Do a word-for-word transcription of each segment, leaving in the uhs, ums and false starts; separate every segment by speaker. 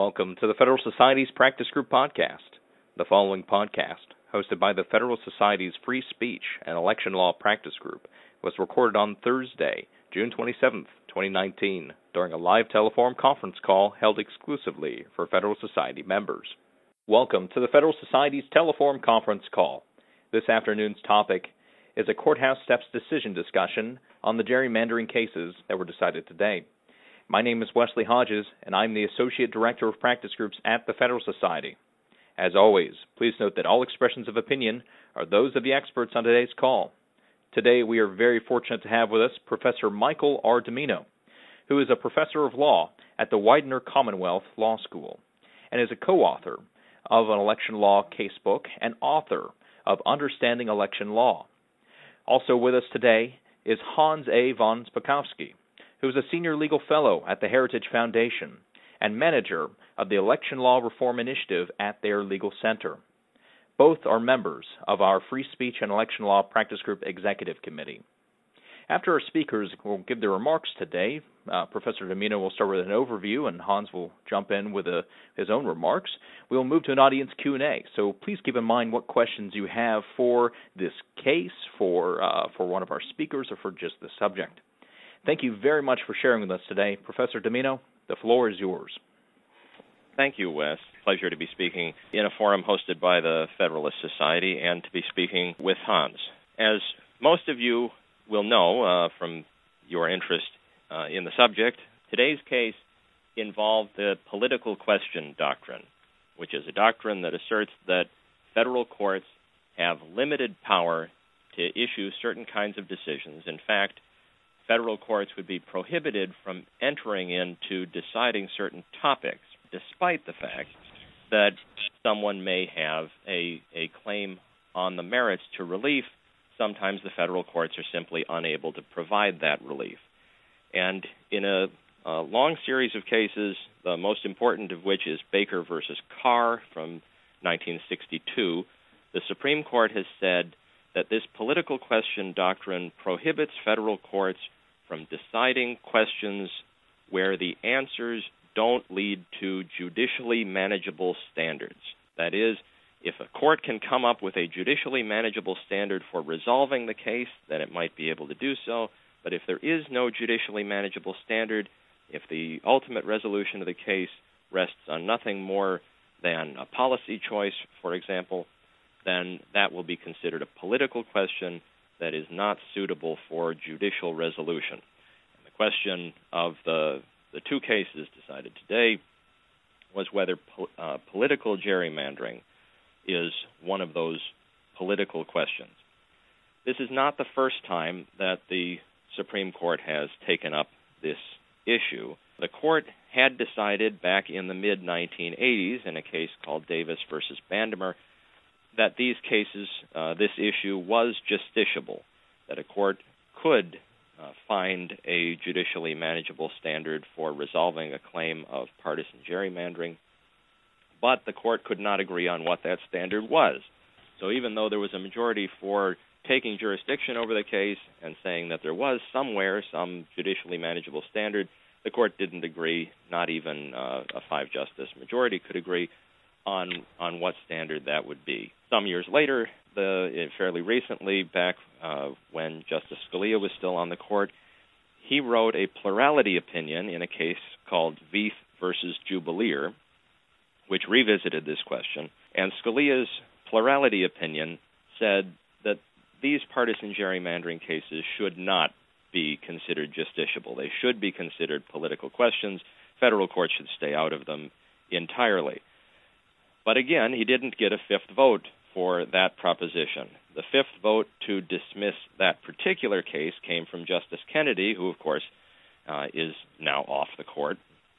Speaker 1: Welcome to the Federal Society's Practice Group Podcast. The following podcast, hosted by the Federal Society's Free Speech and Election Law Practice Group, was recorded on Thursday, June twenty-seventh, twenty nineteen, during a live telephone conference call held exclusively for Federal Society members. Welcome to the Federal Society's telephone conference call. This afternoon's topic is a courthouse steps decision discussion on the gerrymandering cases that were decided today. My name is Wesley Hodges, and I'm the Associate Director of Practice Groups at the Federal Society. As always, please note that all expressions of opinion are those of the experts on today's call. Today, we are very fortunate to have with us Professor Michael R. Domino, who is a professor of law at the Widener Commonwealth Law School and is a co-author of an election law casebook and author of Understanding Election Law. Also with us today is Hans A. von Spakovsky, who is a senior legal fellow at the Heritage Foundation and manager of the Election Law Reform Initiative at their legal center. Both are members of our Free Speech and Election Law Practice Group Executive Committee. After our speakers will give their remarks today, uh, Professor Domino will start with an overview and Hans will jump in with a, his own remarks. We will move to an audience Q and A, so please keep in mind what questions you have for this case, for uh, for one of our speakers, or for just the subject. Thank you very much for sharing with us today. Professor Domino, the floor is yours.
Speaker 2: Thank you, Wes. Pleasure to be speaking in a forum hosted by the Federalist Society and to be speaking with Hans. As most of you will know uh, from your interest uh, in the subject, today's case involved the political question doctrine, which is a doctrine that asserts that federal courts have limited power to issue certain kinds of decisions. In fact, federal courts would be prohibited from entering into deciding certain topics, despite the fact that someone may have a, a claim on the merits to relief. Sometimes the federal courts are simply unable to provide that relief. And in a, a long series of cases, the most important of which is Baker versus Carr from nineteen sixty-two, the Supreme Court has said that this political question doctrine prohibits federal courts from deciding questions where the answers don't lead to judicially manageable standards. That is, if a court can come up with a judicially manageable standard for resolving the case, then it might be able to do so. But if there is no judicially manageable standard, if the ultimate resolution of the case rests on nothing more than a policy choice, for example, then that will be considered a political question that is not suitable for judicial resolution. And the question of the, the two cases decided today was whether po- uh, political gerrymandering is one of those political questions. This is not the first time that the Supreme Court has taken up this issue. The court had decided back in the mid nineteen eighties in a case called Davis versus Bandemer that these cases, uh, this issue was justiciable, that a court could uh, find a judicially manageable standard for resolving a claim of partisan gerrymandering, but the court could not agree on what that standard was. So even though there was a majority for taking jurisdiction over the case and saying that there was somewhere some judicially manageable standard, the court didn't agree, not even uh, a five-justice majority could agree on on what standard that would be. Some years later, the fairly recently, back uh, when Justice Scalia was still on the court, he wrote a plurality opinion in a case called Veith versus Jubileer, which revisited this question. And Scalia's plurality opinion said that these partisan gerrymandering cases should not be considered justiciable. They should be considered political questions. Federal courts should stay out of them entirely. But again, he didn't get a fifth vote for that proposition. The fifth vote to dismiss that particular case came from Justice Kennedy, who, of course, uh, is now off the court.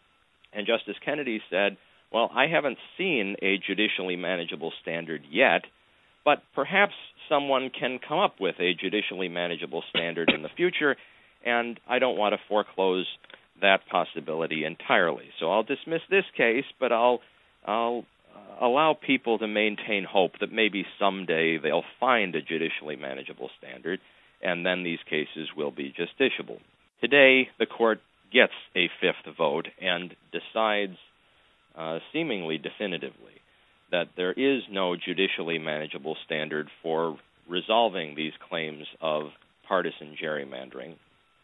Speaker 2: And Justice Kennedy said, well, I haven't seen a judicially manageable standard yet, but perhaps someone can come up with a judicially manageable standard in the future, and I don't want to foreclose that possibility entirely. So I'll dismiss this case, but I'll I'll uh, allow people to maintain hope that maybe someday they'll find a judicially manageable standard, and then these cases will be justiciable. Today, the court gets a fifth vote and decides uh, seemingly definitively that there is no judicially manageable standard for resolving these claims of partisan gerrymandering.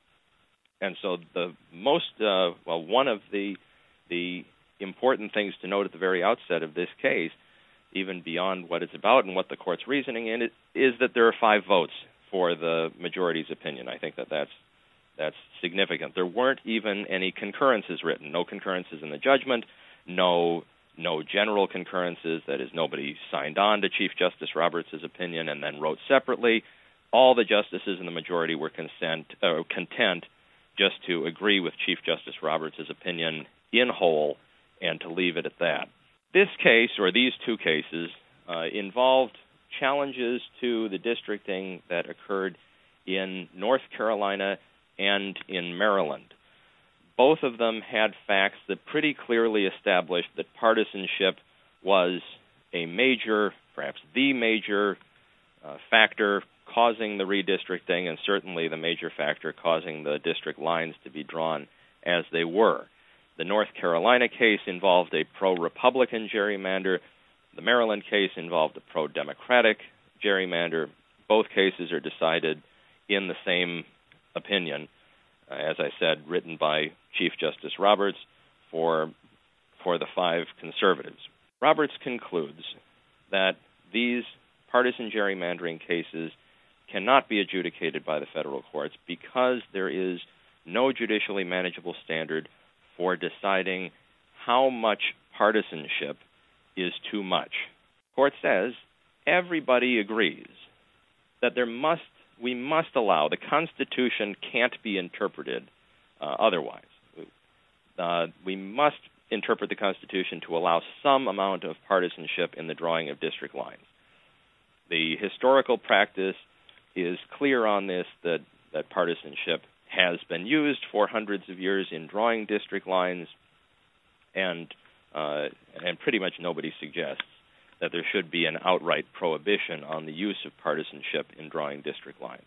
Speaker 2: And so the most, uh, well, one of the the important things to note at the very outset of this case, even beyond what it's about and what the court's reasoning in it, is that there are five votes for the majority's opinion. I think that that's that's significant. There weren't even any concurrences written, no concurrences in the judgment, no no general concurrences, that is, nobody signed on to Chief Justice Roberts' opinion and then wrote separately. All the justices in the majority were consent, uh, content just to agree with Chief Justice Roberts' opinion in whole and to leave it at that. This case, or these two cases, uh, involved challenges to the districting that occurred in North Carolina and in Maryland. Both of them had facts that pretty clearly established that partisanship was a major, perhaps the major, uh, factor causing the redistricting, and certainly the major factor causing the district lines to be drawn as they were. The North Carolina case involved a pro-Republican gerrymander. The Maryland case involved a pro-Democratic gerrymander. Both cases are decided in the same opinion, uh, as I said, written by Chief Justice Roberts for, for the five conservatives. Roberts concludes that these partisan gerrymandering cases cannot be adjudicated by the federal courts because there is no judicially manageable standard for deciding how much partisanship is too much. The court says everybody agrees that there must we must allow, the Constitution can't be interpreted uh, otherwise. Uh, we must interpret the Constitution to allow some amount of partisanship in the drawing of district lines. The historical practice is clear on this, that, that partisanship has been used for hundreds of years in drawing district lines, and uh, and pretty much nobody suggests that there should be an outright prohibition on the use of partisanship in drawing district lines.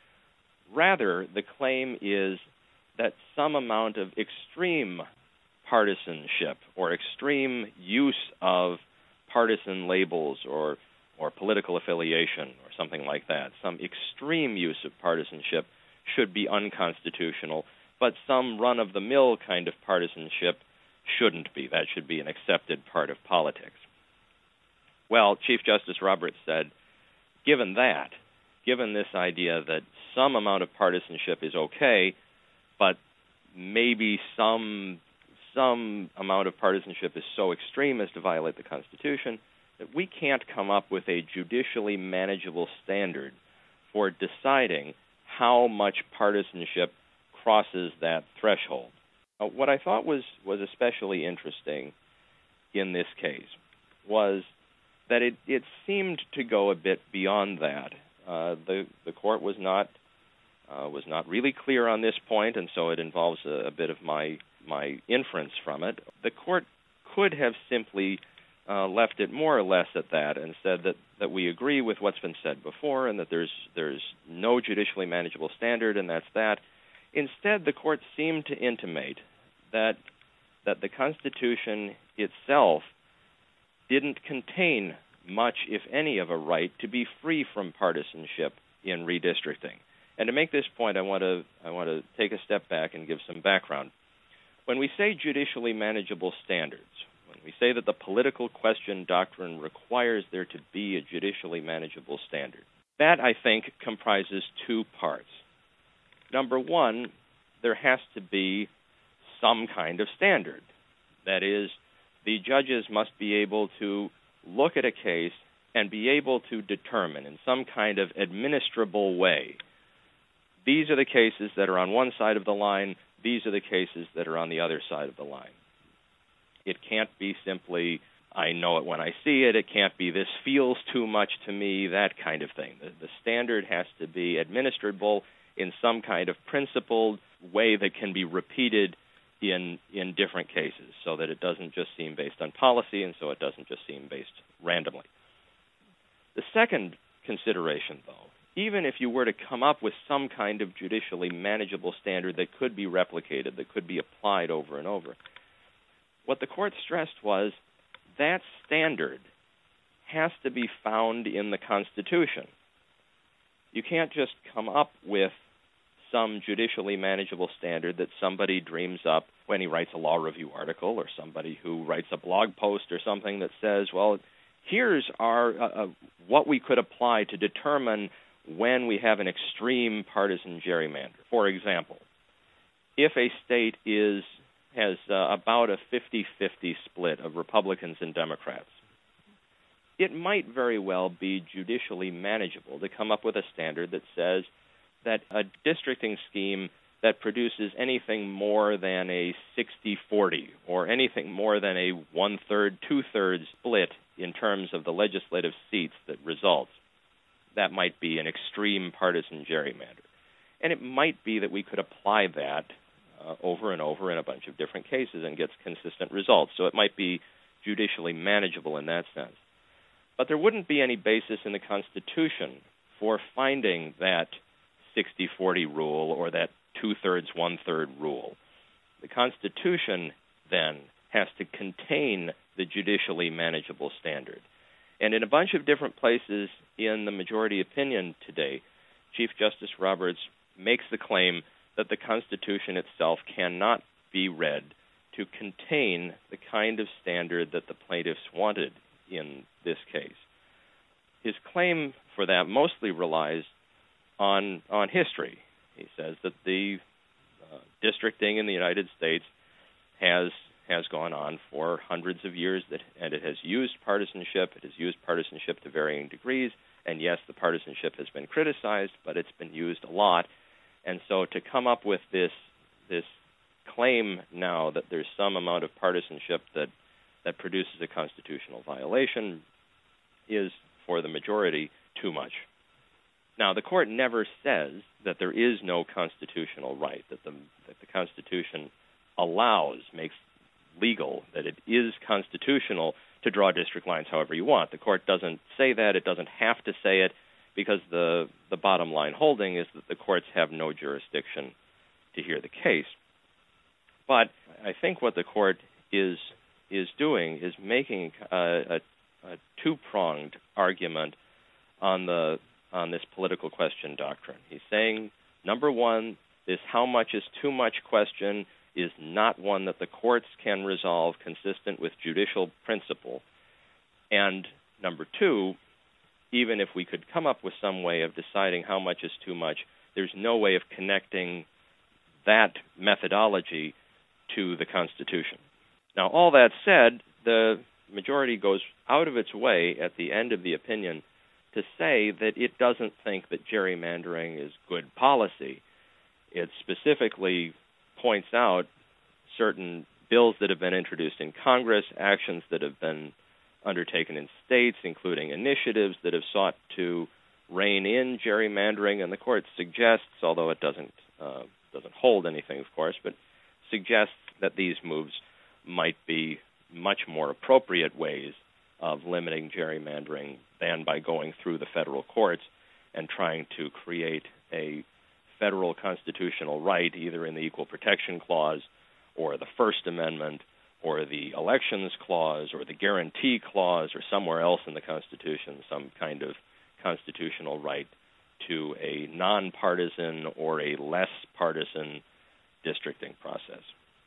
Speaker 2: Rather, the claim is that some amount of extreme partisanship or extreme use of partisan labels or or political affiliation or something like that, some extreme use of partisanship should be unconstitutional, but some run-of-the-mill kind of partisanship shouldn't be. That should be an accepted part of politics. Well, Chief Justice Roberts said, given that, given this idea that some amount of partisanship is okay, but maybe some some amount of partisanship is so extreme as to violate the Constitution, that we can't come up with a judicially manageable standard for deciding how much partisanship crosses that threshold. Uh, what I thought was, was especially interesting in this case was that it, it seemed to go a bit beyond that. Uh, the the court was not uh, was not really clear on this point, and so it involves a, a bit of my my inference from it. The court could have simply uh, left it more or less at that and said that, that we agree with what's been said before and that there's there's no judicially manageable standard, and that's that. Instead, the court seemed to intimate that that the Constitution itself didn't contain much, if any, of a right to be free from partisanship in redistricting. And to make this point, I want to I want to take a step back and give some background. When we say judicially manageable standards, when we say that the political question doctrine requires there to be a judicially manageable standard, that, I think, comprises two parts. Number one, there has to be some kind of standard. That is, the judges must be able to look at a case and be able to determine in some kind of administrable way, these are the cases that are on one side of the line, these are the cases that are on the other side of the line. It can't be simply, I know it when I see it, it can't be this feels too much to me, that kind of thing. The, the standard has to be administrable in some kind of principled way that can be repeated in in different cases, so that it doesn't just seem based on policy, and so it doesn't just seem based randomly. The second consideration, though, even if you were to come up with some kind of judicially manageable standard that could be replicated, that could be applied over and over, what the court stressed was that standard has to be found in the Constitution. You can't just come up with some judicially manageable standard that somebody dreams up when he writes a law review article, or somebody who writes a blog post or something that says, well, here's our uh, uh, what we could apply to determine when we have an extreme partisan gerrymander. For example, if a state is has uh, about a fifty-fifty split of Republicans and Democrats, it might very well be judicially manageable to come up with a standard that says that a districting scheme that produces anything more than a sixty forty or anything more than a one-third, two-thirds split in terms of the legislative seats that results, that might be an extreme partisan gerrymander. And it might be that we could apply that uh, over and over in a bunch of different cases and get consistent results. So it might be judicially manageable in that sense. But there wouldn't be any basis in the Constitution for finding that sixty forty rule or that two-thirds, one-third rule. The Constitution then has to contain the judicially manageable standard. And in a bunch of different places in the majority opinion today, Chief Justice Roberts makes the claim that the Constitution itself cannot be read to contain the kind of standard that the plaintiffs wanted in this case. His claim for that mostly relies on on history. He says that the uh, districting in the United States has has gone on for hundreds of years, that, and it has used partisanship. It has used partisanship to varying degrees, and yes, the partisanship has been criticized, but it's been used a lot. And so to come up with this this claim now that there's some amount of partisanship that that produces a constitutional violation is, for the majority, too much. Now, the court never says that there is no constitutional right, that the that the Constitution allows, makes legal, that it is constitutional to draw district lines however you want. The court doesn't say that. It doesn't have to say it, because the, the bottom line holding is that the courts have no jurisdiction to hear the case. But I think what the court is is doing is making a, a, a two-pronged argument on the on this political question doctrine. He's saying, number one, this how much is too much question is not one that the courts can resolve consistent with judicial principle. And number two, even if we could come up with some way of deciding how much is too much, there's no way of connecting that methodology to the Constitution. Now, all that said, the majority goes out of its way at the end of the opinion to say that it doesn't think that gerrymandering is good policy. It specifically points out certain bills that have been introduced in Congress, actions that have been undertaken in states, including initiatives that have sought to rein in gerrymandering, and the court suggests, although it doesn't uh, doesn't hold anything, of course, but suggests that these moves might be much more appropriate ways of limiting gerrymandering than by going through the federal courts and trying to create a federal constitutional right, either in the Equal Protection Clause or the First Amendment or the Elections Clause or the Guarantee Clause or somewhere else in the Constitution, some kind of constitutional right to a nonpartisan or a less partisan districting process.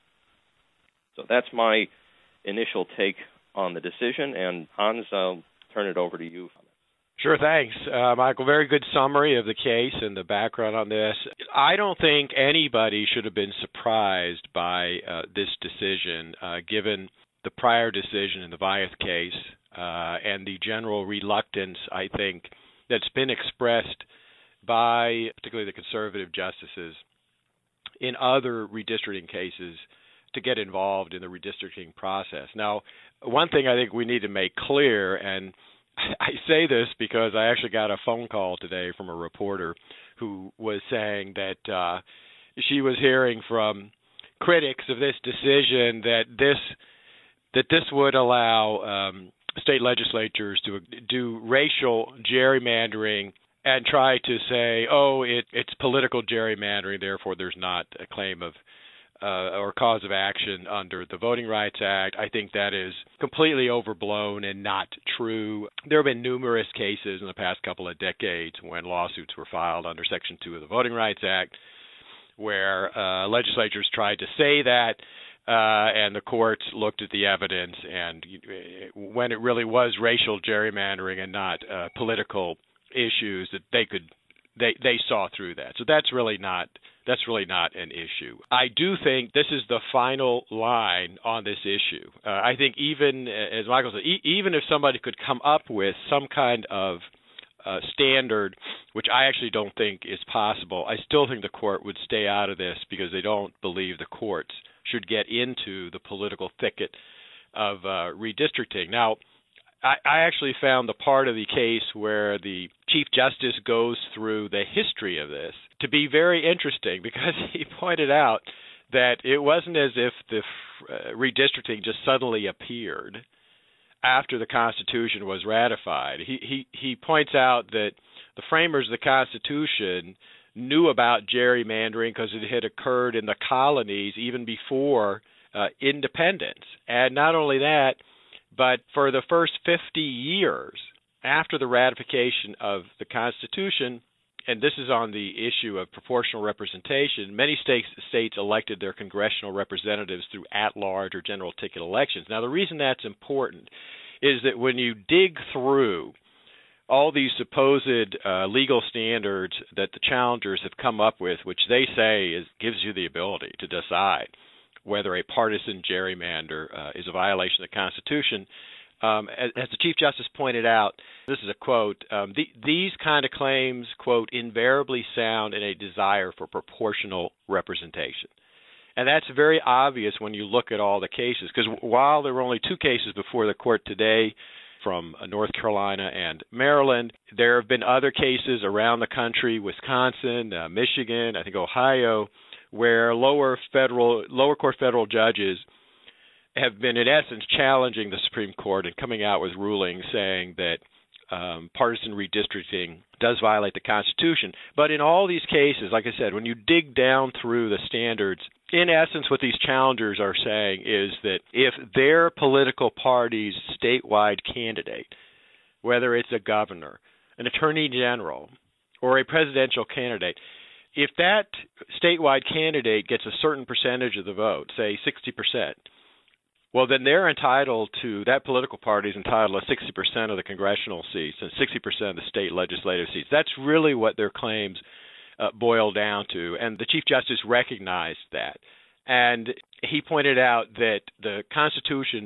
Speaker 2: So that's my initial take on the decision, and Hans, I'll turn it over to you.
Speaker 3: Sure, thanks, uh, Michael. Very good summary of the case and the background on this. I don't think anybody should have been surprised by uh, this decision, uh, given the prior decision in the Wyeth case uh, and the general reluctance, I think, that's been expressed by particularly the conservative justices in other redistricting cases to get involved in the redistricting process. Now, one thing I think we need to make clear, and I say this because I actually got a phone call today from a reporter who was saying that uh, she was hearing from critics of this decision that this that this would allow um, state legislatures to do racial gerrymandering and try to say, oh, it, it's political gerrymandering, therefore there's not a claim of uh, or cause of action under the Voting Rights Act. I think that is completely overblown and not true. There have been numerous cases in the past couple of decades when lawsuits were filed under Section two of the Voting Rights Act where uh, legislatures tried to say that, uh, and the courts looked at the evidence, and when it really was racial gerrymandering and not uh, political issues, that they could they they saw through that. So that's really not that's really not an issue. I do think this is the final line on this issue. Uh, I think even as Michael said, e- even if somebody could come up with some kind of uh, standard, which I actually don't think is possible, I still think the court would stay out of this because they don't believe the courts should get into the political thicket of uh, redistricting. Now, I, I actually found the part of the case where the Chief Justice goes through the history of this to be very interesting because he pointed out that it wasn't as if the uh, redistricting just suddenly appeared after the Constitution was ratified. He, he, he points out that the framers of the Constitution knew about gerrymandering because it had occurred in the colonies even before uh, independence. And not only that, but for the first fifty years after the ratification of the Constitution, and this is on the issue of proportional representation, many states, states elected their congressional representatives through at-large or general ticket elections. Now, the reason that's important is that when you dig through all these supposed uh, legal standards that the challengers have come up with, which they say is gives you the ability to decide whether a partisan gerrymander uh, is a violation of the Constitution. Um, as, as the Chief Justice pointed out, this is a quote, um, the, these kind of claims, quote, invariably sound in a desire for proportional representation. And that's very obvious when you look at all the cases, because while there were only two cases before the court today from uh, North Carolina and Maryland, there have been other cases around the country, Wisconsin, uh, Michigan, I think Ohio, where lower federal, lower court federal judges have been, in essence, challenging the Supreme Court and coming out with rulings saying that um, partisan redistricting does violate the Constitution. But in all these cases, like I said, when you dig down through the standards, in essence, what these challengers are saying is that if their political party's statewide candidate, whether it's a governor, an attorney general, or a presidential candidate, if that statewide candidate gets a certain percentage of the vote, say sixty percent, well, then they're entitled to, that political party is entitled to sixty percent of the congressional seats and sixty percent of the state legislative seats. That's really what their claims uh, boil down to, and the Chief Justice recognized that. And he pointed out that the Constitution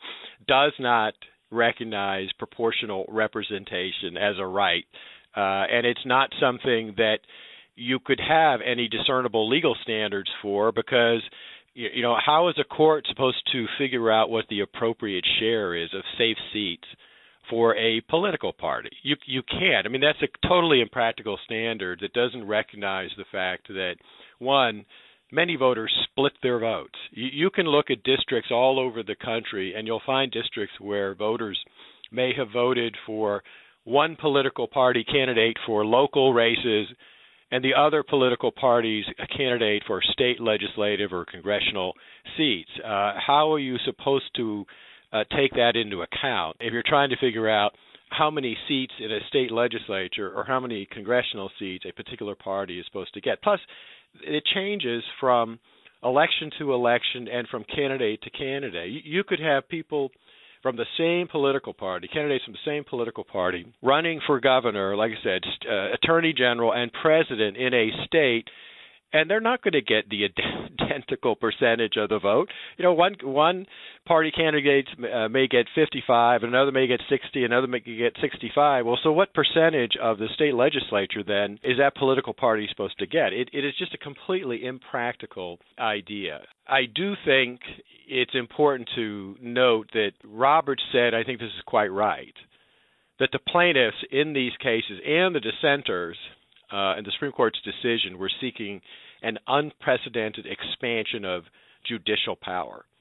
Speaker 3: does not recognize proportional representation as a right, uh, and it's not something that you could have any discernible legal standards for, because you know, how is a court supposed to figure out what the appropriate share is of safe seats for a political party? You you can't. I mean, that's a totally impractical standard that doesn't recognize the fact that, one, many voters split their votes. You, you can look at districts all over the country, and you'll find districts where voters may have voted for one political party candidate for local races and the other political party's a candidate for state legislative or congressional seats. Uh, how are you supposed to uh, take that into account if you're trying to figure out how many seats in a state legislature or how many congressional seats a particular party is supposed to get? Plus, it changes from election to election and from candidate to candidate. You, you could have people from the same political party, candidates from the same political party, running for governor, like I said, uh, attorney general and president in a state, and they're not going to get the identical percentage of the vote. You know, one one party candidate uh, may get fifty-five, another may get sixty, another may get sixty-five. Well, so what percentage of the state legislature then is that political party supposed to get? It, it is just a completely impractical idea. I do think it's important to note that Roberts said, I think this is quite right, that the plaintiffs in these cases and the dissenters uh, in the Supreme Court's decision were seeking an unprecedented expansion of judicial power.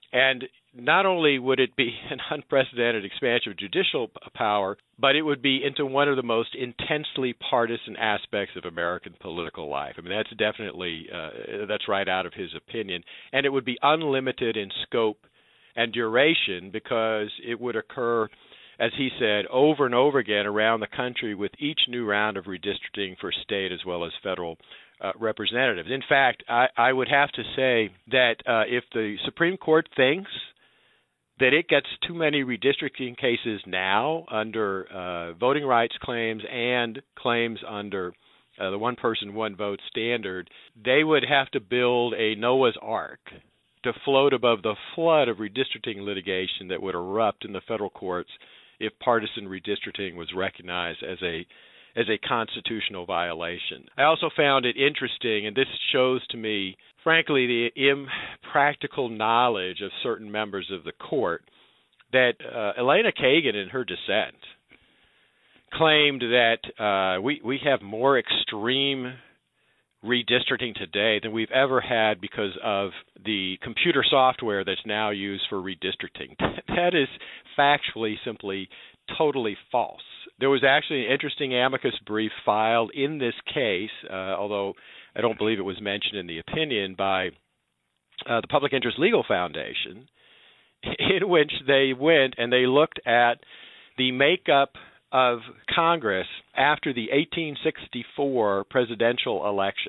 Speaker 3: And not only would it be an unprecedented expansion of judicial power, but it would be into one of the most intensely partisan aspects of American political life. I mean, that's definitely, uh, that's right out of his opinion. And it would be unlimited in scope and duration because it would occur, as he said, over and over again around the country with each new round of redistricting for state as well as federal uh, representatives. In fact, I, I would have to say that uh, if the Supreme Court thinks that it gets too many redistricting cases now under uh, voting rights claims and claims under uh, the one-person, one-vote standard, they would have to build a Noah's Ark to float above the flood of redistricting litigation that would erupt in the federal courts if partisan redistricting was recognized as a as a constitutional violation. I also found it interesting, and this shows to me, frankly, the impractical knowledge of certain members of the court, that uh, Elena Kagan, in her dissent, claimed that uh, we, we have more extreme redistricting today than we've ever had because of the computer software that's now used for redistricting. That is factually simply totally false. There was actually an interesting amicus brief filed in this case, uh, although I don't believe it was mentioned in the opinion, by uh, the Public Interest Legal Foundation, in which they went and they looked at the makeup of Congress after the eighteen sixty-four presidential election.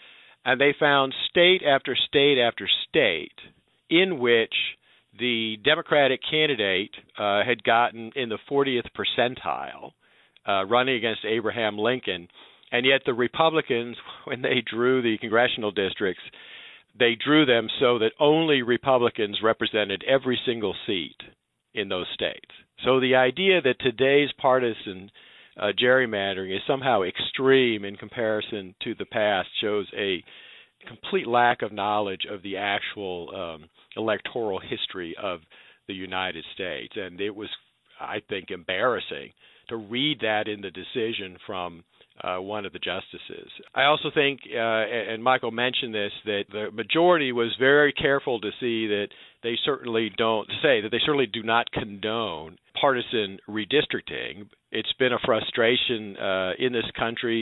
Speaker 3: And they found state after state after state in which the Democratic candidate uh, had gotten in the fortieth percentile uh, running against Abraham Lincoln, and yet the Republicans, when they drew the congressional districts, they drew them so that only Republicans represented every single seat in those states. So the idea that today's partisan uh, gerrymandering is somehow extreme in comparison to the past shows a complete lack of knowledge of the actual um, electoral history of the United States. And it was, I think, embarrassing to read that in the decision from uh, one of the justices. I also think, uh, and Michael mentioned this, that the majority was very careful to see that they certainly don't say that they certainly do not condone partisan redistricting. It's been a frustration uh, in this country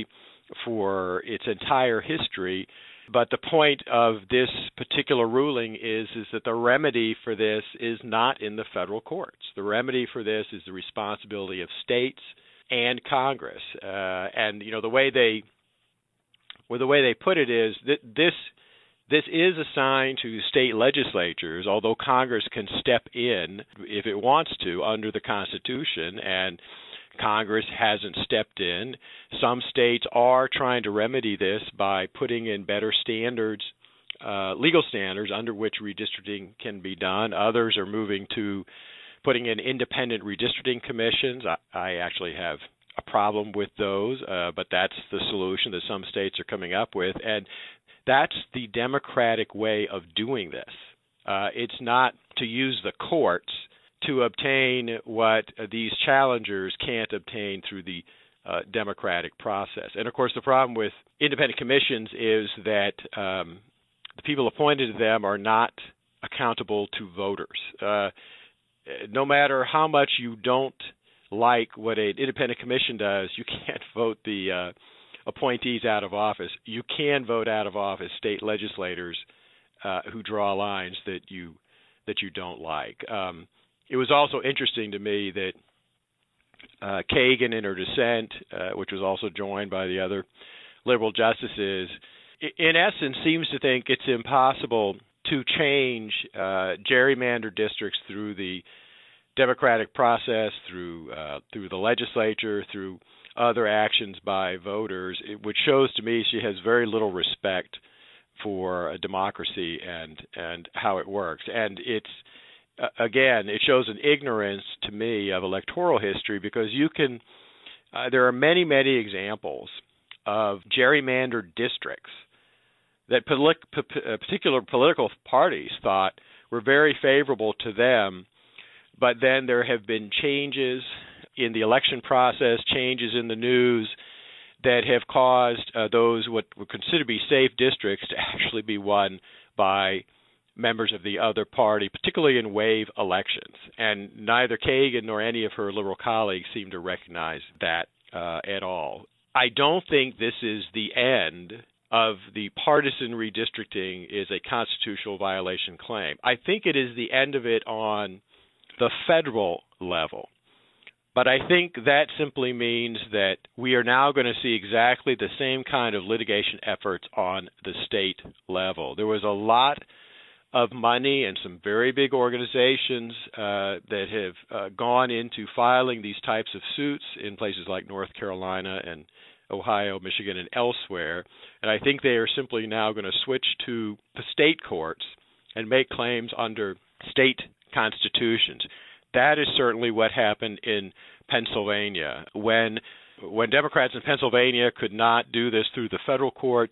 Speaker 3: for its entire history. But the point of this particular ruling is, is that the remedy for this is not in the federal courts. The remedy for this is the responsibility of states and Congress. Uh, and you know the way they, well, the way they put it is that this this is assigned to state legislatures, although Congress can step in if it wants to under the Constitution, and Congress hasn't stepped in. Some states are trying to remedy this by putting in better standards, uh, legal standards under which redistricting can be done. Others are moving to putting in independent redistricting commissions. I, I actually have a problem with those, uh, but that's the solution that some states are coming up with. And that's the democratic way of doing this. Uh, it's not to use the courts to obtain what these challengers can't obtain through the uh, democratic process. And, of course, the problem with independent commissions is that um, the people appointed to them are not accountable to voters. Uh, no matter how much you don't like what an independent commission does, you can't vote the uh, appointees out of office. You can vote out of office state legislators uh, who draw lines that you that you don't like. Um, It was also interesting to me that uh, Kagan, in her dissent, uh, which was also joined by the other liberal justices, in essence seems to think it's impossible to change uh, gerrymandered districts through the democratic process, through uh, through the legislature, through other actions by voters, which shows to me she has very little respect for a democracy and and how it works. And it's Uh, again, it shows an ignorance to me of electoral history, because you can, uh, there are many, many examples of gerrymandered districts that poli- p- particular political parties thought were very favorable to them, but then there have been changes in the election process, changes in the news that have caused uh, those what would consider to be safe districts to actually be won by members of the other party, particularly in wave elections. And neither Kagan nor any of her liberal colleagues seem to recognize that uh, at all. I don't think this is the end of the partisan redistricting is a constitutional violation claim. I think it is the end of it on the federal level. But I think that simply means that we are now going to see exactly the same kind of litigation efforts on the state level. There was a lot of money and some very big organizations uh, that have uh, gone into filing these types of suits in places like North Carolina and Ohio, Michigan, and elsewhere. And I think they are simply now going to switch to the state courts and make claims under state constitutions. That is certainly what happened in Pennsylvania. When when Democrats in Pennsylvania could not do this through the federal courts,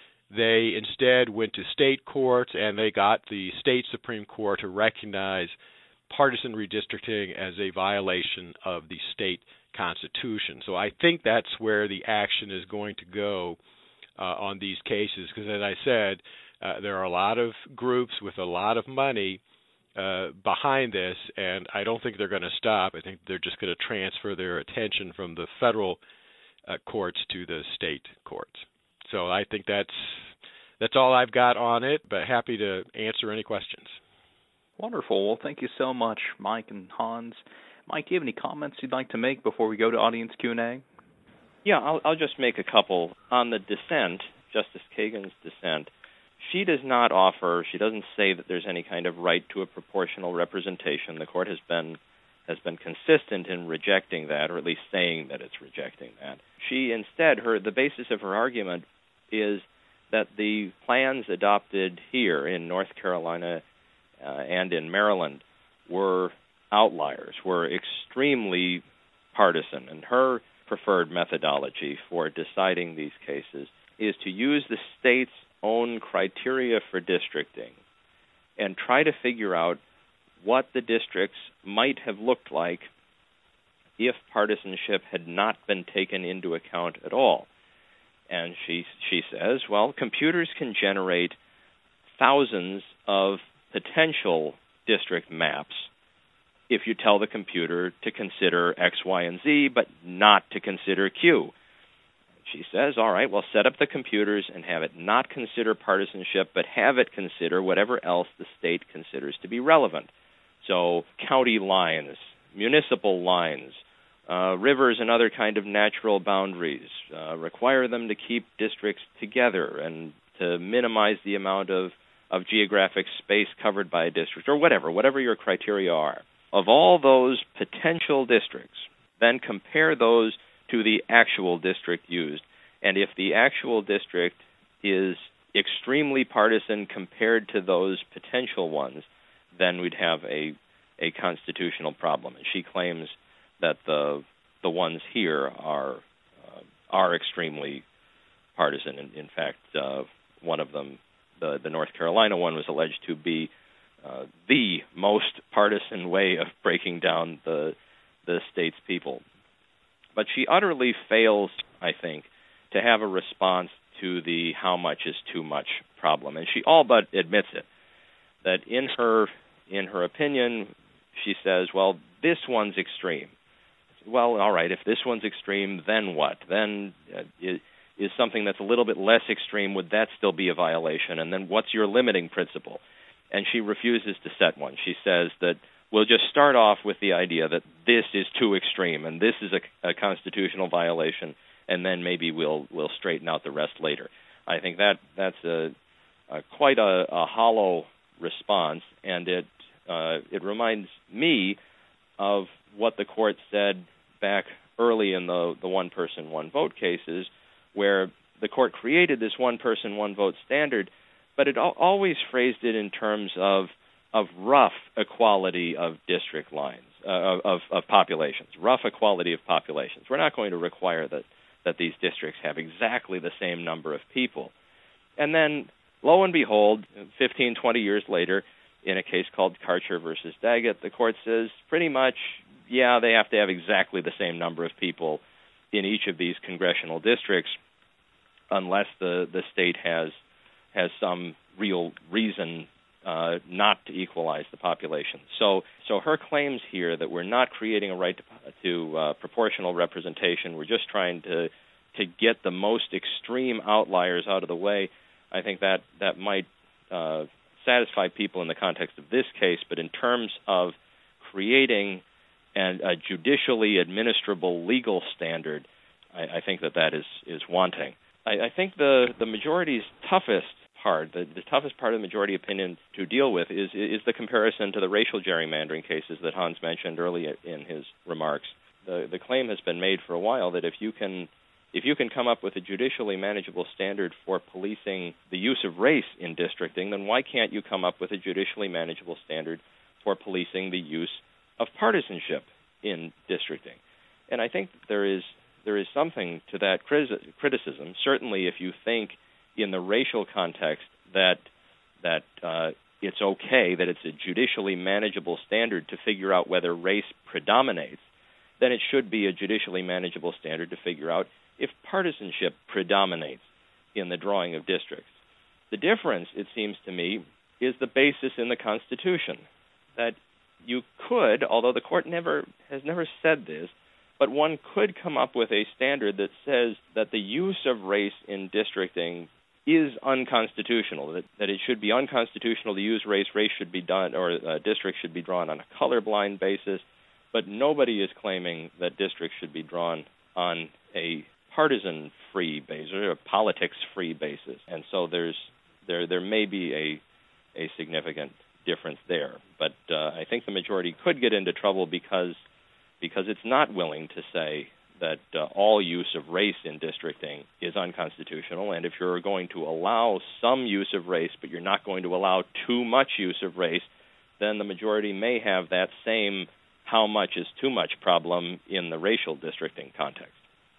Speaker 3: they instead went to state courts, and they got the state Supreme Court to recognize partisan redistricting as a violation of the state constitution. So I think that's where the action is going to go uh, on these cases, because as I said, uh, there are a lot of groups with a lot of money uh, behind this, and I don't think they're going to stop. I think they're just going to transfer their attention from the federal uh, courts to the state courts. So I think that's that's all I've got on it, but happy to answer any questions.
Speaker 1: Wonderful. Well, thank you so much, Mike and Hans. Mike, do you have any comments you'd like to make before we go to audience Q and A?
Speaker 2: Yeah, I'll, I'll just make a couple. On the dissent, Justice Kagan's dissent, she does not offer, she doesn't say that there's any kind of right to a proportional representation. The court has been has been consistent in rejecting that, or at least saying that it's rejecting that. She instead, her the basis of her argument is that the plans adopted here in North Carolina uh, and in Maryland were outliers, were extremely partisan, and her preferred methodology for deciding these cases is to use the state's own criteria for districting and try to figure out what the districts might have looked like if partisanship had not been taken into account at all. And she she says, well, computers can generate thousands of potential district maps if you tell the computer to consider X, Y, and Z, but not to consider Q. She says, all right, well, set up the computers and have it not consider partisanship, but have it consider whatever else the state considers to be relevant. So county lines, municipal lines, uh, rivers and other kind of natural boundaries, uh, require them to keep districts together and to minimize the amount of, of geographic space covered by a district, or whatever, whatever your criteria are. Of all those potential districts, then compare those to the actual district used. And if the actual district is extremely partisan compared to those potential ones, then we'd have a a constitutional problem. And she claims that the the ones here are uh, are extremely partisan. In, in fact, uh, one of them, the the North Carolina one, was alleged to be uh, the most partisan way of breaking down the the state's people. But she utterly fails, I think, to have a response to the how much is too much problem. And she all but admits it, that in her in her opinion, she says, well, this one's extreme. Well, all right, if this one's extreme, then what? Then uh, is, is something that's a little bit less extreme, would that still be a violation? And then what's your limiting principle? And she refuses to set one. She says that we'll just start off with the idea that this is too extreme and this is a, a constitutional violation, and then maybe we'll we'll straighten out the rest later. I think that that's a, a quite a, a hollow response, and it uh, it reminds me of what the court said back early in the the one person one vote cases, where the court created this one person one vote standard, but it al- always phrased it in terms of of rough equality of district lines, uh, of, of populations, rough equality of populations. We're not going to require that, that these districts have exactly the same number of people. And then, lo and behold, fifteen, twenty years later, in a case called Karcher versus Daggett, the court says pretty much, yeah, they have to have exactly the same number of people in each of these congressional districts unless the, the state has has some real reason uh, not to equalize the population. So, so her claims here that we're not creating a right to, to uh, proportional representation, we're just trying to to get the most extreme outliers out of the way, I think that that might uh, satisfy people in the context of this case. But in terms of creating an, a judicially administrable legal standard, I, I think that that is is wanting. I, I think the the majority's toughest part, the, the toughest part of the majority opinion to deal with is is the comparison to the racial gerrymandering cases that Hans mentioned early in his remarks. The the claim has been made for a while that if you can if you can come up with a judicially manageable standard for policing the use of race in districting, then why can't you come up with a judicially manageable standard for policing the use of partisanship in districting? And I think there is there is something to that criticism. Certainly, if you think in the racial context that that uh, it's okay, that it's a judicially manageable standard to figure out whether race predominates, then it should be a judicially manageable standard to figure out if partisanship predominates in the drawing of districts. The difference, it seems to me, is the basis in the Constitution, that you could, although the court never has never said this, but one could come up with a standard that says that the use of race in districting is unconstitutional, that, that it should be unconstitutional to use race, race should be done, or uh, districts should be drawn on a colorblind basis, but nobody is claiming that districts should be drawn on a partisan-free basis, or a politics-free basis. And so there's there there may be a a significant difference there. But uh, I think the majority could get into trouble because because it's not willing to say that uh, all use of race in districting is unconstitutional. And if you're going to allow some use of race, but you're not going to allow too much use of race, then the majority may have that same how much is too much problem in the racial districting context.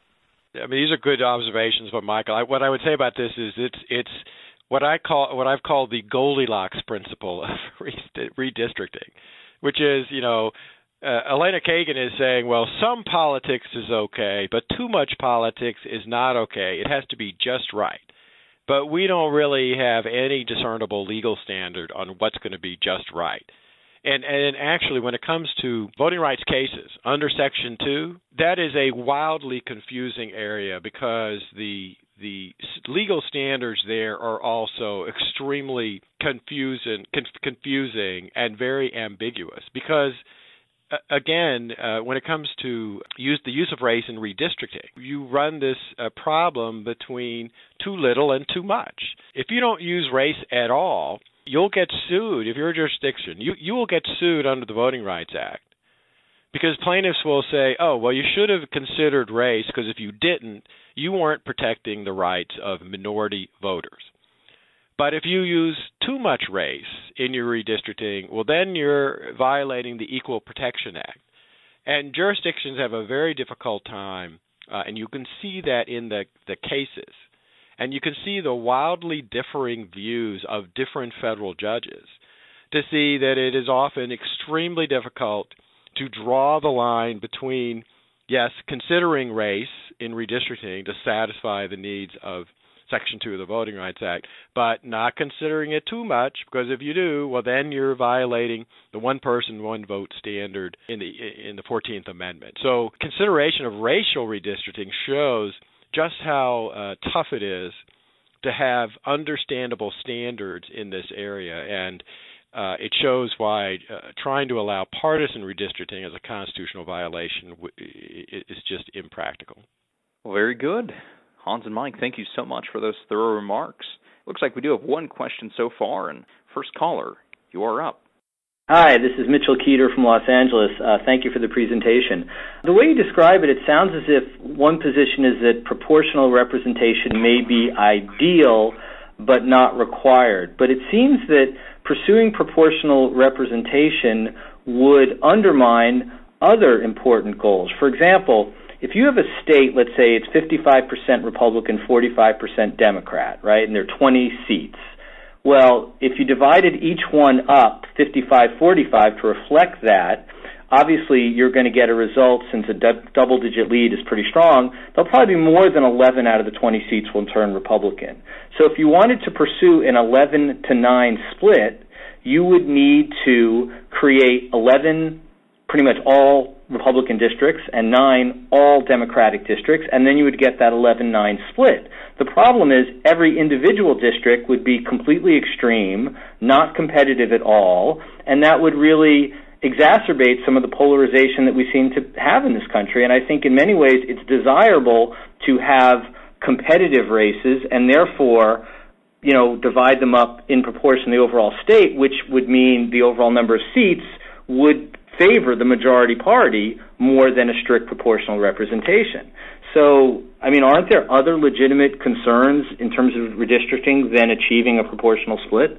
Speaker 3: I mean, these are good observations by Michael. I, what I would say about this is it's it's what I call what I've called the Goldilocks principle of redistricting, which is, you know, uh, Elena Kagan is saying, well, some politics is okay, but too much politics is not okay. It has to be just right. But we don't really have any discernible legal standard on what's going to be just right. And and actually, when it comes to voting rights cases under Section two, that is a wildly confusing area because the the legal standards there are also extremely confusing, confusing and very ambiguous. Because uh, again, uh, when it comes to use the use of race in redistricting, you run this uh, problem between too little and too much. If you don't use race at all, you'll get sued. If you're a jurisdiction, you, you will get sued under the Voting Rights Act because plaintiffs will say, oh, well, you should have considered race because if you didn't, you weren't protecting the rights of minority voters. But if you use too much race in your redistricting, well, then you're violating the Equal Protection Act. And jurisdictions have a very difficult time, uh, and you can see that in the, the cases. And you can see the wildly differing views of different federal judges to see that it is often extremely difficult to draw the line between, yes, considering race in redistricting to satisfy the needs of Section two of the Voting Rights Act, but not considering it too much, because if you do, well, then you're violating the one-person, one-vote standard in the in the fourteenth Amendment. So consideration of racial redistricting shows just how uh, tough it is to have understandable standards in this area, and uh, it shows why uh, trying to allow partisan redistricting as a constitutional violation w- is just impractical.
Speaker 1: Well, very good. Hans and Mike, thank you so much for those thorough remarks. Looks like we do have one question so far, and first caller, you are up.
Speaker 4: Hi, this is Mitchell Keeter from Los Angeles. Uh, thank you for the presentation. The way you describe it, it sounds as if one position is that proportional representation may be ideal but not required. But it seems that pursuing proportional representation would undermine other important goals. For example, if you have a state, let's say it's fifty-five percent Republican, forty-five percent Democrat, right, and there are twenty seats. Well, if you divided each one up fifty-five forty-five to reflect that, obviously you're going to get a result, since a du- double-digit lead is pretty strong, there'll probably be more than eleven out of the twenty seats will turn Republican. So if you wanted to pursue an eleven to nine split, you would need to create eleven, pretty much all Republican districts, and nine all Democratic districts, and then you would get that eleven nine split. The problem is every individual district would be completely extreme, not competitive at all, and that would really exacerbate some of the polarization that we seem to have in this country. And I think in many ways it's desirable to have competitive races and therefore, you know, divide them up in proportion to the overall state, which would mean the overall number of seats would favor the majority party more than a strict proportional representation. So, I mean, aren't there other legitimate concerns in terms of redistricting than achieving a proportional split?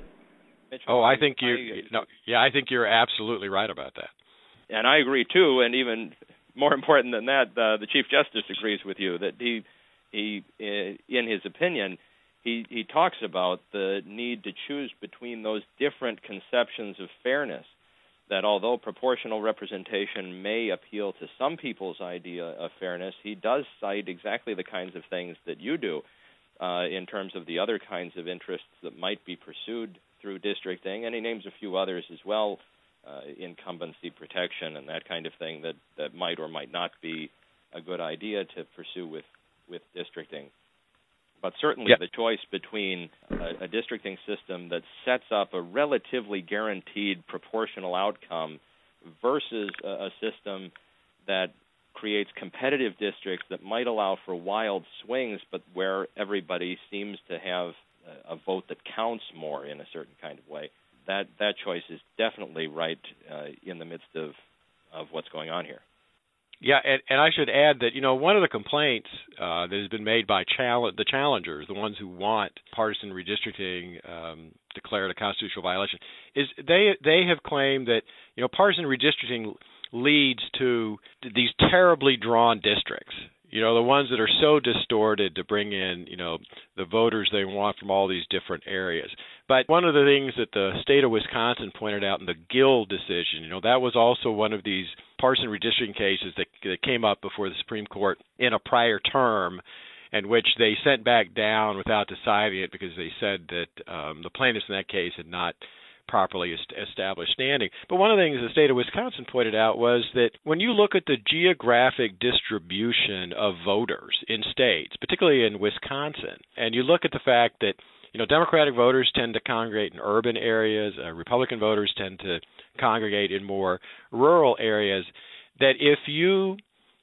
Speaker 3: Oh, I think you. No, yeah, I think you're absolutely right about that.
Speaker 2: And I agree too. And even more important than that, uh, the Chief Justice agrees with you that he, he, in his opinion, he he talks about the need to choose between those different conceptions of fairness. That although proportional representation may appeal to some people's idea of fairness, he does cite exactly the kinds of things that you do uh, in terms of the other kinds of interests that might be pursued through districting, and he names a few others as well, uh, incumbency protection and that kind of thing that, that might or might not be a good idea to pursue with, with districting. But certainly yeah. the choice between a, a districting system that sets up a relatively guaranteed proportional outcome versus a, a system that creates competitive districts that might allow for wild swings, but where everybody seems to have a, a vote that counts more in a certain kind of way, that, that choice is definitely right uh, in the midst of, of what's going on here.
Speaker 3: Yeah, and, and I should add that, you know, one of the complaints uh, that has been made by chal- the challengers, the ones who want partisan redistricting um, declared a constitutional violation, is they they have claimed that, you know, partisan redistricting leads to these terribly drawn districts. You know, the ones that are so distorted to bring in, you know, the voters they want from all these different areas. But one of the things that the state of Wisconsin pointed out in the Gill decision, you know, that was also one of these partisan redistricting cases that, that came up before the Supreme Court in a prior term, in which they sent back down without deciding it because they said that um, the plaintiffs in that case had not properly established standing. But one of the things the state of Wisconsin pointed out was that when you look at the geographic distribution of voters in states, particularly in Wisconsin, and you look at the fact that, you know, Democratic voters tend to congregate in urban areas, uh, Republican voters tend to congregate in more rural areas, that if you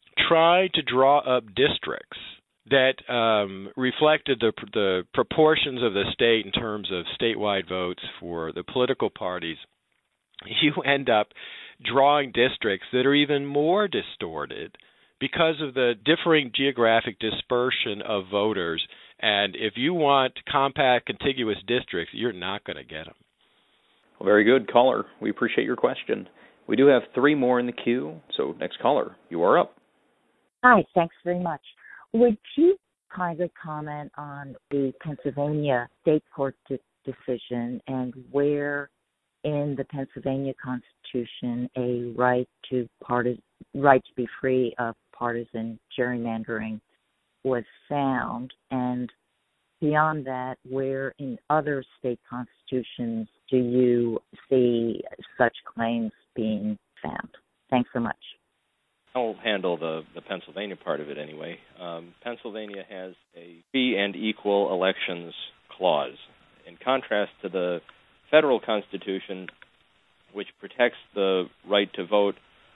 Speaker 3: try to draw up districts that um, reflected the, the proportions of the state in terms of statewide votes for the political parties, you end up drawing districts that are even more distorted because of the differing geographic dispersion of voters. And if you want compact, contiguous districts, you're not going to get them.
Speaker 1: Well, very good, caller. We appreciate your question. We do have three more in the queue, so next caller, you are up.
Speaker 5: Hi, thanks very much. Would you kindly comment on the Pennsylvania state court de- decision and where in the Pennsylvania Constitution a right to parti- right to be free of partisan gerrymandering was found, and beyond that, where in other state constitutions do you see such claims being found? Thanks so much.
Speaker 2: I'll handle the, the Pennsylvania part of it anyway. Um, Pennsylvania has a free and equal elections clause. In contrast to the federal Constitution, which protects the right to vote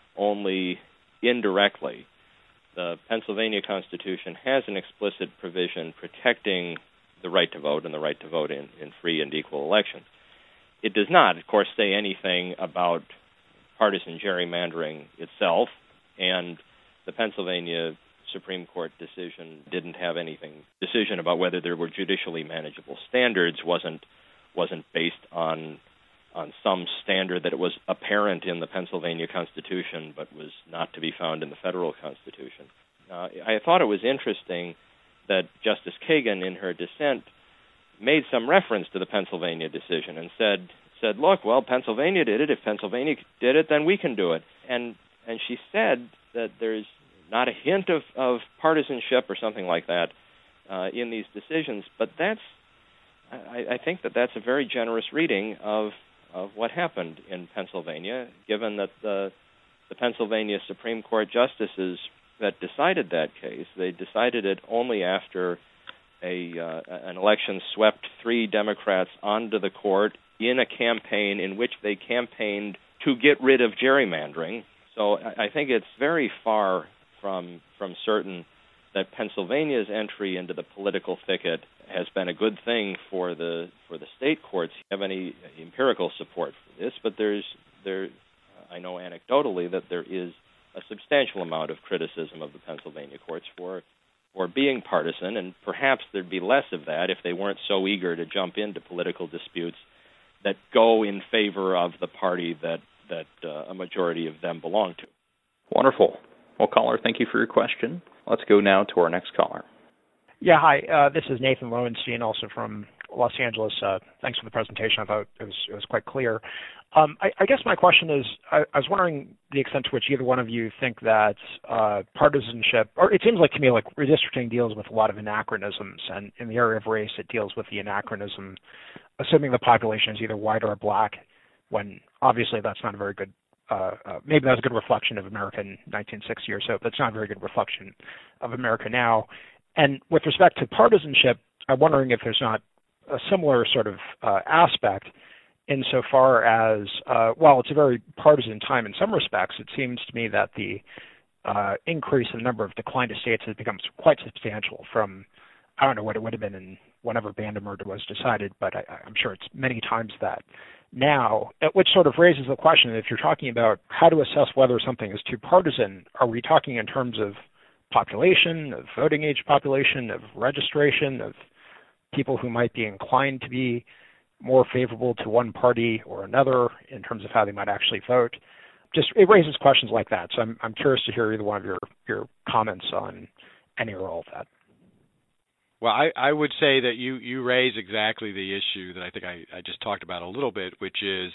Speaker 2: only indirectly, the Pennsylvania Constitution has an explicit provision protecting the right to vote and the right to vote in, in free and equal elections. It does not, of course, say anything about partisan gerrymandering itself, and the Pennsylvania Supreme Court decision didn't have anything. Decision about whether there were judicially manageable standards wasn't wasn't based on on some standard that it was apparent in the Pennsylvania Constitution but was not to be found in the federal Constitution. Uh, I thought it was interesting that Justice Kagan, in her dissent, made some reference to the Pennsylvania decision and said, said, look, well, Pennsylvania did it. If Pennsylvania did it, then we can do it. And and she said that there's not a hint of, of partisanship or something like that uh, in these decisions, but that's, I, I think that that's a very generous reading of of what happened in Pennsylvania, given that the, the Pennsylvania Supreme Court justices that decided that case, they decided it only after a uh, an election swept three Democrats onto the court in a campaign in which they campaigned to get rid of gerrymandering. So I think it's very far from from certain that Pennsylvania's entry into the political thicket has been a good thing for the for the state courts. You have any empirical support for this, but there's there I know anecdotally that there is a substantial amount of criticism of the Pennsylvania courts for for being partisan, and perhaps there'd be less of that if they weren't so eager to jump into political disputes that go in favor of the party that that uh, a majority of them belong to.
Speaker 1: Wonderful. Well, caller, thank you for your question. Let's go now to our next caller.
Speaker 6: Yeah, hi. Uh, this is Nathan Lowenstein, also from Los Angeles. Uh, thanks for the presentation. I thought it was it was quite clear. Um, I, I guess my question is, I, I was wondering the extent to which either one of you think that uh, partisanship, or it seems like to me like redistricting deals with a lot of anachronisms, and in the area of race, it deals with the anachronism, assuming the population is either white or black, when obviously that's not a very good, uh, uh, maybe that's a good reflection of America in nineteen sixty or so, but it's not a very good reflection of America now. And with respect to partisanship, I'm wondering if there's not a similar sort of uh, aspect insofar as, uh, while it's a very partisan time in some respects, it seems to me that the uh, increase in the number of declined states has become quite substantial from, I don't know what it would have been in whenever Vandermeer was decided, but I, I'm sure it's many times that now, which sort of raises the question, if you're talking about how to assess whether something is too partisan, are we talking in terms of population, of voting age population, of registration, of people who might be inclined to be more favorable to one party or another in terms of how they might actually vote? Just it raises questions like that. So I'm I'm curious to hear either one of your, your comments on any or all of that.
Speaker 3: Well, I, I would say that you, you raise exactly the issue that I think I, I just talked about a little bit, which is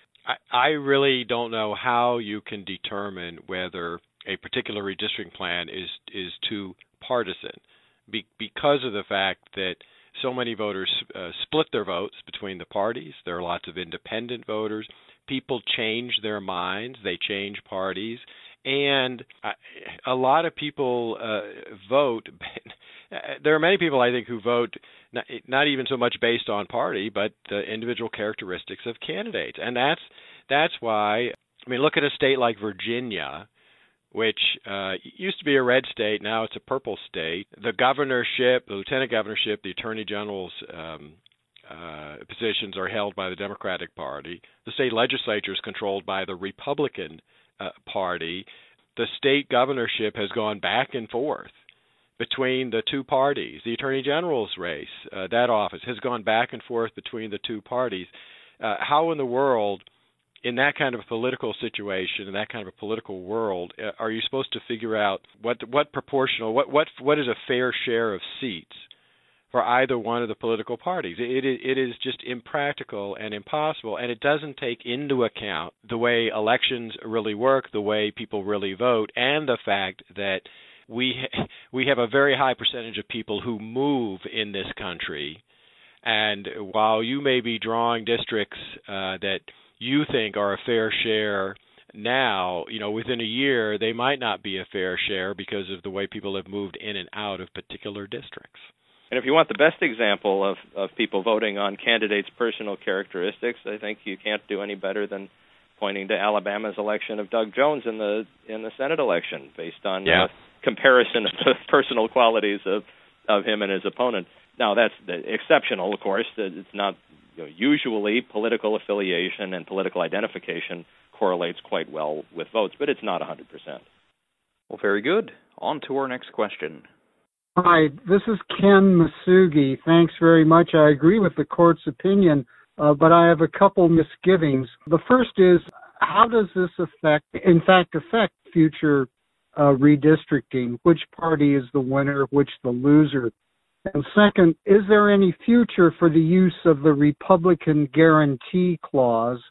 Speaker 3: I, I really don't know how you can determine whether a particular redistricting plan is is too partisan be, because of the fact that so many voters uh, split their votes between the parties. There are lots of independent voters. People change their minds. They change parties. And a lot of people uh, vote. There are many people, I think, who vote not, not even so much based on party, but the individual characteristics of candidates. And that's that's why, I mean, look at a state like Virginia, which uh, used to be a red state. Now it's a purple state. The governorship, the lieutenant governorship, the attorney general's um, uh, positions are held by the Democratic Party. The state legislature is controlled by the Republican uh, Party. The state governorship has gone back and forth between the two parties. The attorney general's race, uh, that office, has gone back and forth between the two parties. Uh, how in the world, in that kind of a political situation, in that kind of a political world, uh, are you supposed to figure out what what proportional, what what what is a fair share of seats for either one of the political parties? It, it, it is just impractical and impossible, and it doesn't take into account the way elections really work, the way people really vote, and the fact that we ha- we have a very high percentage of people who move in this country, and while you may be drawing districts uh, that you think are a fair share now, you know, within a year, they might not be a fair share because of the way people have moved in and out of particular districts.
Speaker 2: And if you want the best example of, of people voting on candidates' personal characteristics, I think you can't do any better than pointing to Alabama's election of Doug Jones in the in the Senate election, based on
Speaker 3: yeah.
Speaker 2: uh, comparison of the personal qualities of, of him and his opponent. Now, that's exceptional, of course. It's not you know, usually political affiliation and political identification correlates quite well with votes, but it's not one hundred percent.
Speaker 1: Well, very good. On to our next question.
Speaker 7: Hi, this is Ken Masugi. Thanks very much. I agree with the court's opinion, uh, but I have a couple misgivings. The first is, how does this affect, in fact, affect future uh, redistricting? Which party is the winner, which the loser? And second, is there any future for the use of the Republican guarantee clause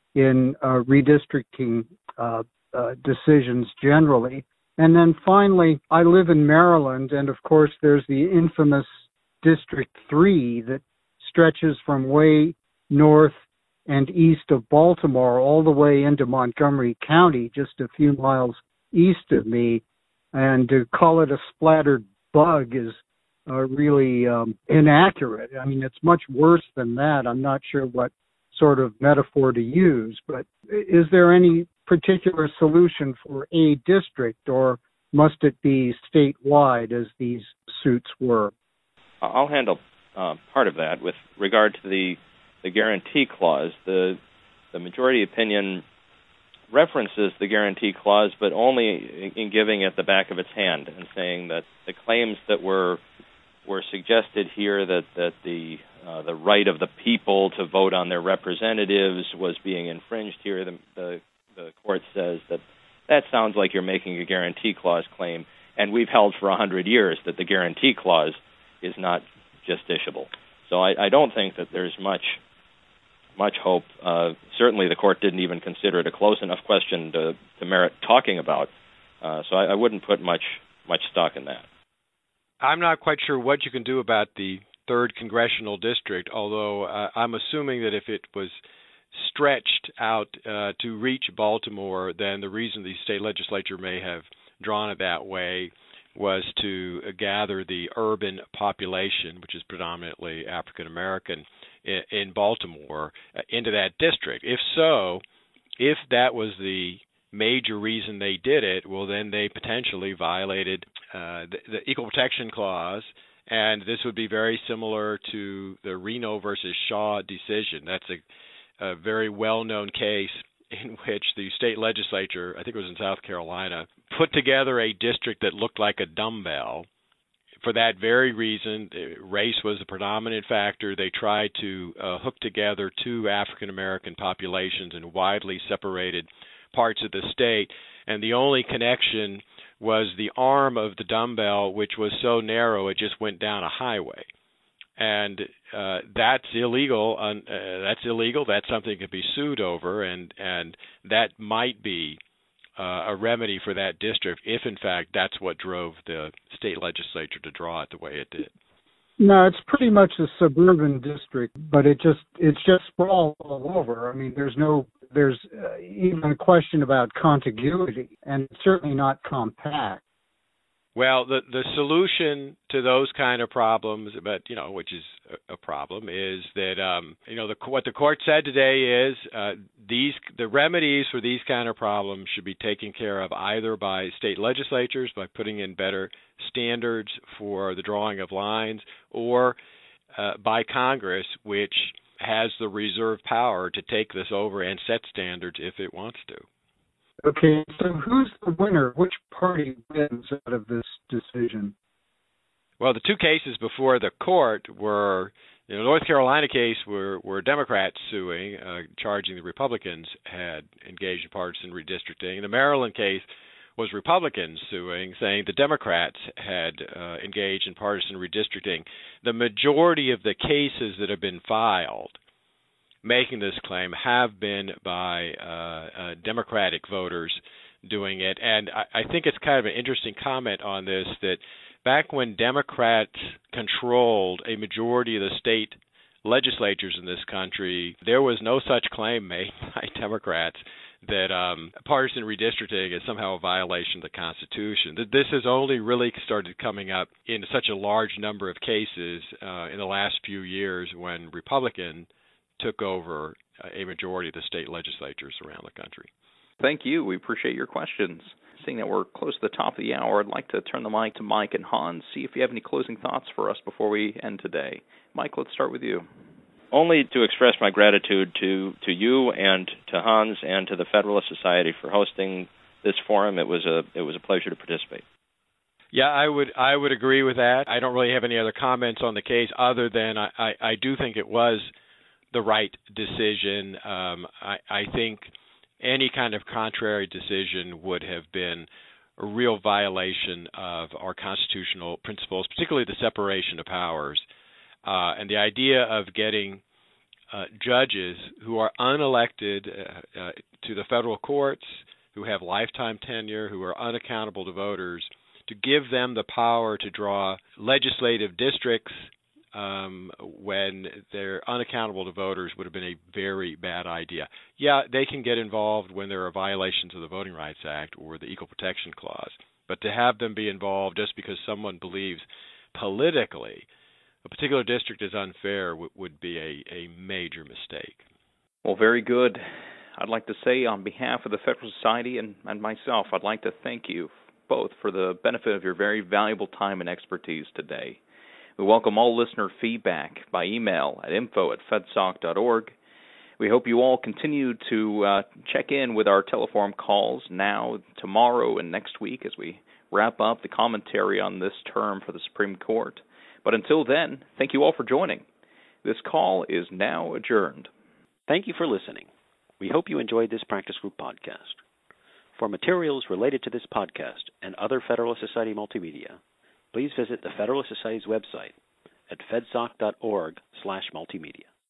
Speaker 7: in uh, redistricting uh, uh, decisions generally? And then finally, I live in Maryland, and of course there's the infamous District three that stretches from way north and east of Baltimore all the way into Montgomery County, just a few miles east of me. And to call it a splattered bug is uh, really um, inaccurate. I mean, it's much worse than that. I'm not sure what sort of metaphor to use, but is there any particular solution for a district, or must it be statewide as these suits were?
Speaker 2: I'll handle uh, part of that with regard to the the guarantee clause. The the majority opinion references the guarantee clause, but only in giving it the back of its hand and saying that the claims that were were suggested here, that that the uh, the right of the people to vote on their representatives was being infringed here, the, the the court says that that sounds like you're making a guarantee clause claim, and we've held for a hundred years that the guarantee clause is not justiciable. So I, I don't think that there's much much hope. Uh, certainly the court didn't even consider it a close enough question to, to merit talking about. Uh, so I, I wouldn't put much much stock in that.
Speaker 3: I'm not quite sure what you can do about the third congressional district, although uh, I'm assuming that if it was stretched out uh, to reach Baltimore, then the reason the state legislature may have drawn it that way was to uh, gather the urban population, which is predominantly African American, in, in Baltimore, uh, into that district. If so, if that was the major reason they did it, well, then they potentially violated uh, the, the Equal Protection Clause, and this would be very similar to the Reno versus Shaw decision. That's a, a very well-known case in which the state legislature, I think it was in South Carolina, put together a district that looked like a dumbbell. For that very reason, race was a predominant factor. They tried to uh, hook together two African American populations in widely separated parts of the state, and the only connection was the arm of the dumbbell, which was so narrow it just went down a highway. And uh, that's illegal. Uh, that's illegal. That's something that can be sued over, and and that might be uh, a remedy for that district if, in fact, that's what drove the state legislature to draw it the way it did.
Speaker 7: No, it's pretty much a suburban district, but it just it's just sprawl all over. I mean, there's no there's uh, even a question about contiguity, and it's certainly not compact.
Speaker 3: Well, the the solution to those kind of problems, but you know, which is a, a problem, is that um, you know the, what the court said today is uh, these the remedies for these kind of problems should be taken care of either by state legislatures by putting in better standards for the drawing of lines, or uh, by Congress, which has the reserve power to take this over and set standards if it wants to.
Speaker 7: Okay, so who's the winner? Which party wins out of this decision?
Speaker 3: Well, the two cases before the court were, you know, the North Carolina case were, were Democrats suing, uh, charging the Republicans had engaged in partisan redistricting. The Maryland case was Republicans suing, saying the Democrats had uh, engaged in partisan redistricting. The majority of the cases that have been filed making this claim have been by uh, uh, Democratic voters doing it. And I, I think it's kind of an interesting comment on this, that back when Democrats controlled a majority of the state legislatures in this country, there was no such claim made by Democrats that um, partisan redistricting is somehow a violation of the Constitution. This has only really started coming up in such a large number of cases uh, in the last few years when Republicans took over a majority of the state legislatures around the country.
Speaker 1: Thank you. We appreciate your questions. Seeing that we're close to the top of the hour, I'd like to turn the mic to Mike and Hans, see if you have any closing thoughts for us before we end today. Mike, let's start with you.
Speaker 2: Only to express my gratitude to, to you and to Hans and to the Federalist Society for hosting this forum. It was a it was a pleasure to participate.
Speaker 3: Yeah, I would I would agree with that. I don't really have any other comments on the case other than I, I, I do think it was the right decision. Um, I, I think any kind of contrary decision would have been a real violation of our constitutional principles, particularly the separation of powers. Uh, and the idea of getting uh, judges who are unelected uh, uh, to the federal courts, who have lifetime tenure, who are unaccountable to voters, to give them the power to draw legislative districts um, when they're unaccountable to voters would have been a very bad idea. Yeah, they can get involved when there are violations of the Voting Rights Act or the Equal Protection Clause, but to have them be involved just because someone believes politically a particular district is unfair w- would be a, a major mistake.
Speaker 1: Well, very good. I'd like to say on behalf of the Federal Society and, and myself, I'd like to thank you both for the benefit of your very valuable time and expertise today. We welcome all listener feedback by email at info at fedsoc dot org. We hope you all continue to uh, check in with our Teleforum calls now, tomorrow, and next week as we wrap up the commentary on this term for the Supreme Court. But until then, thank you all for joining. This call is now adjourned.
Speaker 8: Thank you for listening. We hope you enjoyed this Practice Group podcast. For materials related to this podcast and other Federalist Society multimedia, please visit the Federalist Society's website at fedsoc dot org slash multimedia.